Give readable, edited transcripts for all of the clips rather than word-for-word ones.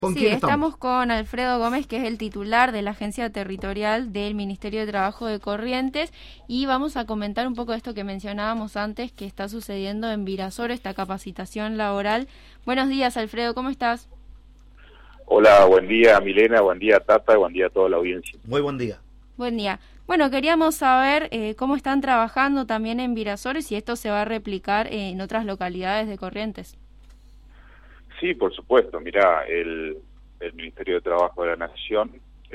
¿Con Sí, quién estamos estamos? con Alfredo Gómez, que es el titular de la Agencia Territorial del Ministerio de Trabajo de Corrientes, y vamos a comentar un poco de esto que mencionábamos antes, que está sucediendo en Virasoro, esta capacitación laboral. Buenos días, Alfredo, ¿cómo estás? Hola, buen día Milena, buen día Tata, buen día a toda la audiencia. Muy buen día. Buen día. Bueno, queríamos saber cómo están trabajando también en Virasoro y si esto se va a replicar en otras localidades de Corrientes. Sí, por supuesto, mirá, el Ministerio de Trabajo de la Nación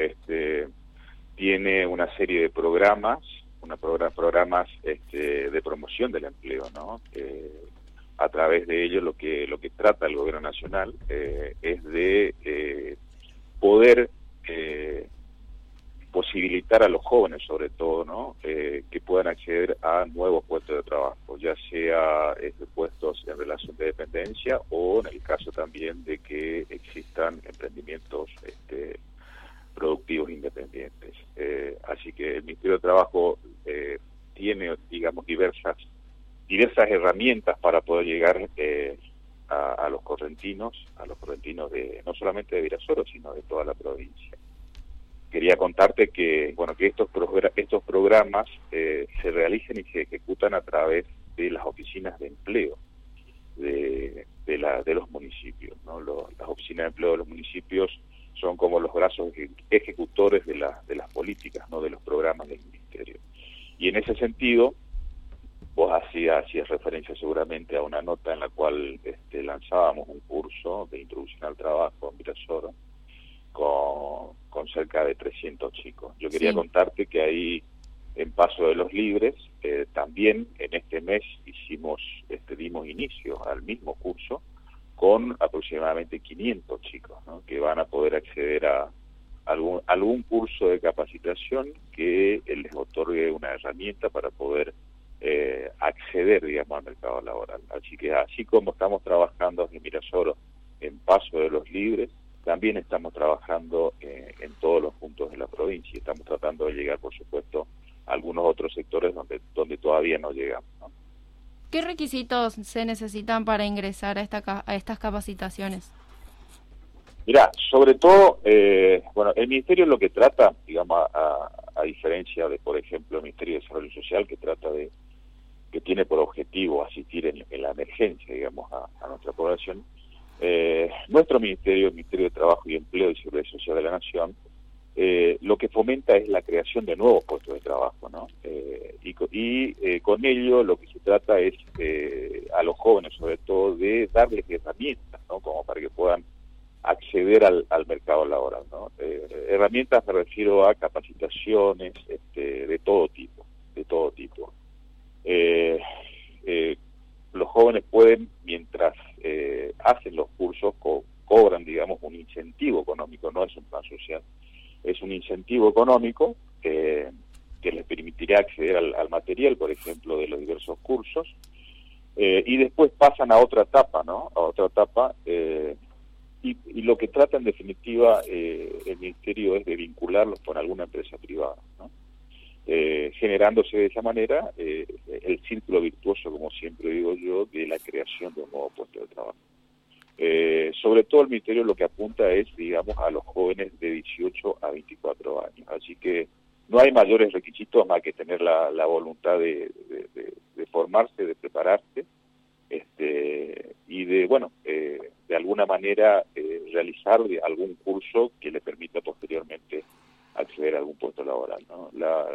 tiene una serie de programas, programas de promoción del empleo, ¿no? A través de ello lo que trata el gobierno nacional es de poder posibilitar a los jóvenes, sobre todo, ¿no? Que puedan acceder a nuevos puestos de trabajo, ya sea puestos en relación de dependencia o en el caso también de que existan emprendimientos productivos independientes. Así que el Ministerio de Trabajo tiene, digamos, diversas herramientas para poder llegar a los correntinos de no solamente de Virasoro, sino de toda la provincia. Quería contarte que que estos programas se realizan y se ejecutan a través de las oficinas de empleo de los municipios, ¿no? Las oficinas de empleo de los municipios son como los brazos ejecutores de las políticas, ¿no? De los programas del ministerio. Y en ese sentido, vos hacías referencia seguramente a una nota en la cual lanzábamos un curso de introducción al trabajo en Virasoro con cerca de 300 chicos. Yo quería contarte que ahí, en Paso de los Libres, también en este mes dimos inicio al mismo curso con aproximadamente 500 chicos, ¿no? Que van a poder acceder a algún curso de capacitación que les otorgue una herramienta para poder acceder, digamos, al mercado laboral. Así que así como estamos trabajando en Virasoro en Paso de los Libres, también estamos trabajando en todos los puntos de la provincia y estamos tratando de llegar, por supuesto, a algunos otros sectores donde todavía no llegamos, ¿no? ¿Qué requisitos se necesitan para ingresar a estas capacitaciones? Mirá, sobre todo, el Ministerio lo que trata, digamos, a diferencia de, por ejemplo, el Ministerio de Desarrollo Social, que tiene por objetivo asistir en la emergencia, digamos, a nuestra población, nuestro ministerio, el Ministerio de Trabajo y Empleo y Seguridad Social de la Nación, lo que fomenta es la creación de nuevos puestos de trabajo, ¿no? Con ello lo que se trata es a los jóvenes, sobre todo, de darles herramientas, ¿no? Como para que puedan acceder al mercado laboral, ¿no? Herramientas me refiero a capacitaciones de todo tipo, los jóvenes pueden, mientras hacen los cursos, cobran, digamos, un incentivo económico, no es un plan social, es un incentivo económico que les permitirá acceder al material, por ejemplo, de los diversos cursos, y después pasan a otra etapa, ¿no? A otra etapa, y lo que trata en definitiva el Ministerio es de vincularlos con alguna empresa privada, ¿no? Generándose de esa manera el círculo virtuoso, como siempre digo yo, de la creación de un nuevo puesto de trabajo. Sobre todo el Ministerio lo que apunta es, digamos, a los jóvenes de 18 a 24 años. Así que no hay mayores requisitos más que tener la voluntad de formarse, de prepararse, y de alguna manera realizar algún curso que le permita posteriormente acceder a algún puesto laboral, ¿no?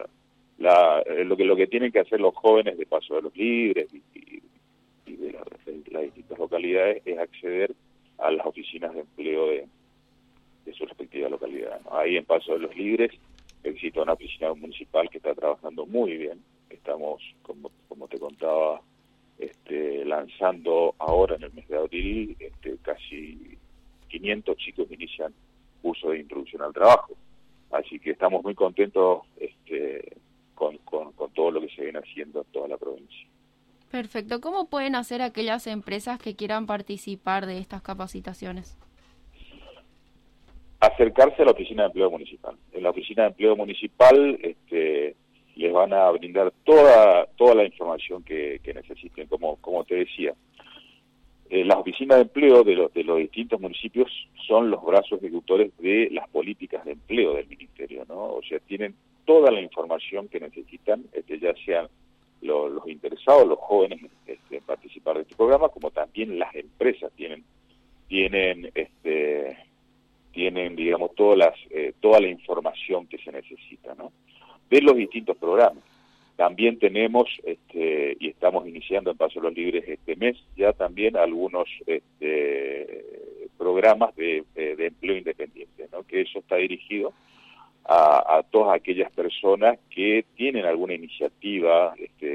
Lo que tienen que hacer los jóvenes de Paso de los Libres y de las distintas localidades es acceder a las oficinas de empleo de su respectiva localidad, ¿no? Ahí en Paso de los Libres existe una oficina municipal que está trabajando muy bien. Estamos, como te contaba, lanzando ahora en el mes de abril casi 500 chicos que inician curso de introducción al trabajo. Así que estamos muy contentos con todo lo que se viene haciendo en toda la provincia. Perfecto. ¿Cómo pueden hacer aquellas empresas que quieran participar de estas capacitaciones? Acercarse a la oficina de empleo municipal. En la oficina de empleo municipal les van a brindar toda la información que necesiten. Como te decía, las oficinas de empleo de los distintos municipios son los brazos ejecutores de las políticas de empleo del ministerio, ¿no? O sea, tienen toda la información que necesitan, ya sean los interesados, los jóvenes en participar de este programa, como también las empresas tienen digamos, toda la información que se necesita, ¿no? De los distintos programas. También tenemos, y estamos iniciando en Paso a los Libres este mes, ya también algunos programas de empleo independiente, ¿no? Que eso está dirigido a todas aquellas personas que tienen alguna iniciativa,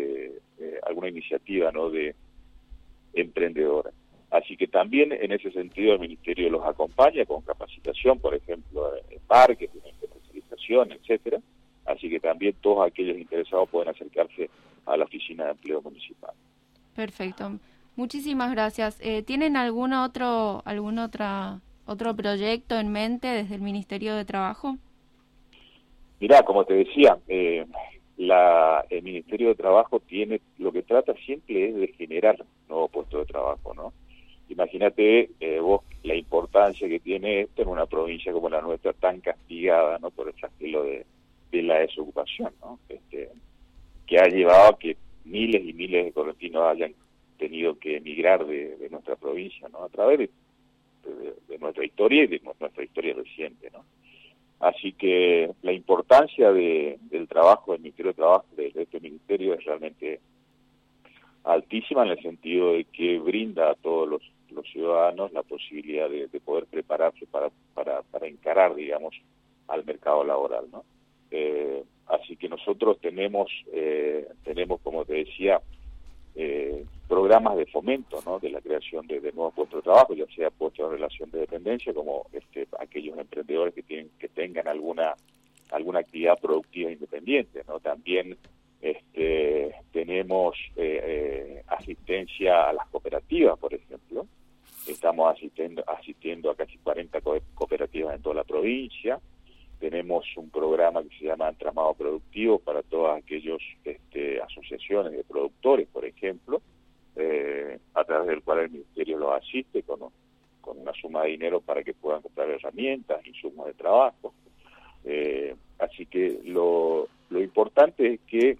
¿no? De emprendedora. Así que también en ese sentido el Ministerio los acompaña con capacitación, por ejemplo, en parques, en especialización, etcétera. Así que también todos aquellos interesados pueden acercarse a la Oficina de Empleo Municipal. Perfecto. Muchísimas gracias. ¿Tienen algún otro proyecto en mente desde el Ministerio de Trabajo? Mirá, como te decía, el Ministerio de Trabajo lo que trata siempre es de generar nuevos puestos de trabajo, ¿no? Imagínate vos la importancia que tiene esto en una provincia como la nuestra, tan castigada, ¿no? Por el flagelo de la desocupación, ¿no? Que ha llevado a que miles y miles de correntinos hayan tenido que emigrar de nuestra provincia, ¿no? A través de nuestra historia y de nuestra historia reciente, ¿no? Así que la importancia del trabajo del Ministerio de Trabajo, de este ministerio, es realmente altísima, en el sentido de que brinda a todos los ciudadanos la posibilidad de poder prepararse para encarar, digamos, al mercado laboral, ¿no? Así que nosotros tenemos, como te decía, programas de fomento, ¿no? De la creación de nuevos puestos de trabajo, ya sea puestos de relación de dependencia, como aquellos emprendedores que tengan alguna actividad productiva independiente, ¿no? También tenemos asistencia a las cooperativas, por ejemplo. Estamos asistiendo a casi 40 cooperativas en toda la provincia. Tenemos un programa que se llama Entramado Productivo para todas aquellas asociaciones de productores, por ejemplo, a través del cual el Ministerio los asiste con una suma de dinero para que puedan comprar herramientas, insumos de trabajo. Así que lo importante es que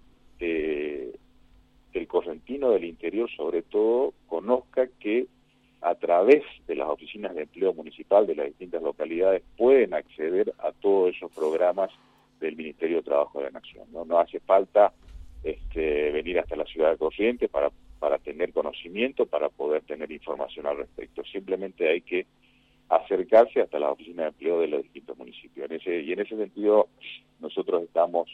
el correntino del interior, sobre todo, conozca que a través de las oficinas de empleo municipal de las distintas localidades pueden acceder a todos esos programas del Ministerio de Trabajo de la Nación, ¿no? No hace falta venir hasta la ciudad de Corrientes para tener conocimiento, para poder tener información al respecto. Simplemente hay que acercarse hasta las oficinas de empleo de los distintos municipios. En ese sentido, nosotros estamos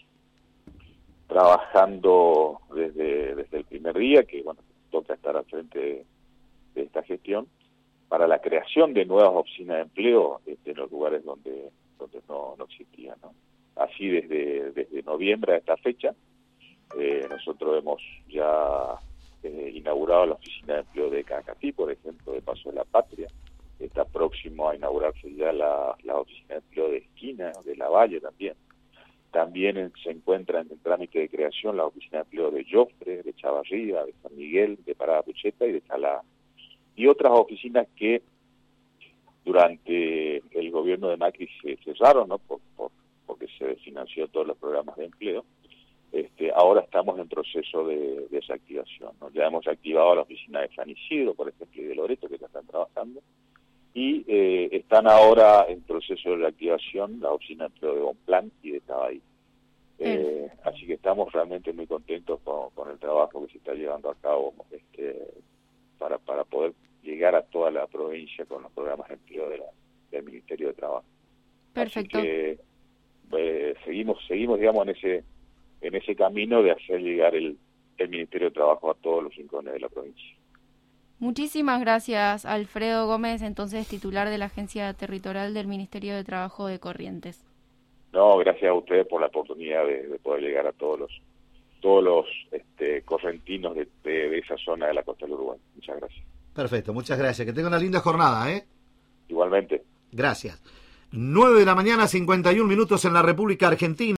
trabajando desde el primer día, que bueno, toca estar al frente de esta gestión, para la creación de nuevas oficinas de empleo en los lugares donde no existían, ¿no? Así desde noviembre a esta fecha, nosotros hemos ya inaugurado la oficina de empleo de Cacatí, por ejemplo, de Paso de la Patria. Está próximo a inaugurarse ya la oficina de empleo de Esquina, de La Valle también. También se encuentra en el trámite de creación la oficina de empleo de Jofre, de Chavarría, de San Miguel, de Parada Pucheta y de Calá. Y otras oficinas que durante el gobierno de Macri se cerraron, ¿no? Porque se desfinanció todos los programas de empleo. Ahora estamos en proceso de desactivación, ¿no? Ya hemos activado la oficina de San Isidro, por ejemplo, y de Loreto, que ya están trabajando, y están ahora en proceso de reactivación la oficina de empleo de Bonplan y de Tabay. Así que estamos realmente muy contentos con el trabajo que se está llevando a cabo para poder llegar a toda la provincia con los programas de empleo del Ministerio de Trabajo. Perfecto. Así que seguimos, digamos, en ese camino de hacer llegar el Ministerio de Trabajo a todos los rincones de la provincia. Muchísimas gracias, Alfredo Gómez, entonces titular de la Agencia Territorial del Ministerio de Trabajo de Corrientes. No, gracias a ustedes por la oportunidad de poder llegar a todos los correntinos de esa zona de la costa del Uruguay. Muchas gracias. Perfecto, muchas gracias. Que tenga una linda jornada, ¿eh? Igualmente. Gracias. 9 de la mañana, 51 minutos en la República Argentina.